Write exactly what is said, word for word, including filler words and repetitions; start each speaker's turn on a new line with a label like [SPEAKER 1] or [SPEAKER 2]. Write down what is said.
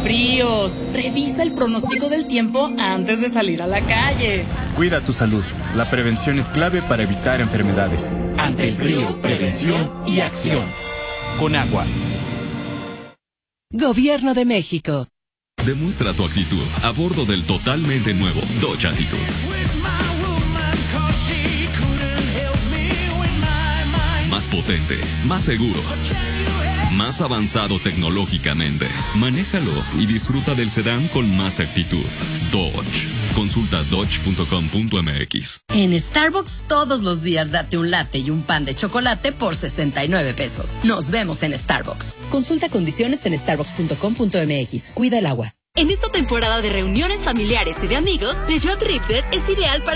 [SPEAKER 1] fríos. Revisa el pronóstico del tiempo antes de salir a la calle.
[SPEAKER 2] Cuida tu salud. La prevención es clave para evitar enfermedades.
[SPEAKER 3] Ante el frío, prevención y acción.
[SPEAKER 2] Con agua.
[SPEAKER 4] Gobierno de México.
[SPEAKER 5] Demuestra tu actitud a bordo del totalmente nuevo Dodge Attitude. Más potente, más seguro, más avanzado tecnológicamente. Manéjalo y disfruta del sedán con más actitud. Dodge. Consulta dodge punto com punto m x.
[SPEAKER 6] En Starbucks todos los días date un latte y un pan de chocolate por sesenta y nueve pesos. Nos vemos en Starbucks. Consulta condiciones en starbucks punto com punto m x. Cuida el agua.
[SPEAKER 7] En esta temporada de reuniones familiares y de amigos, Peugeot Ripter es ideal para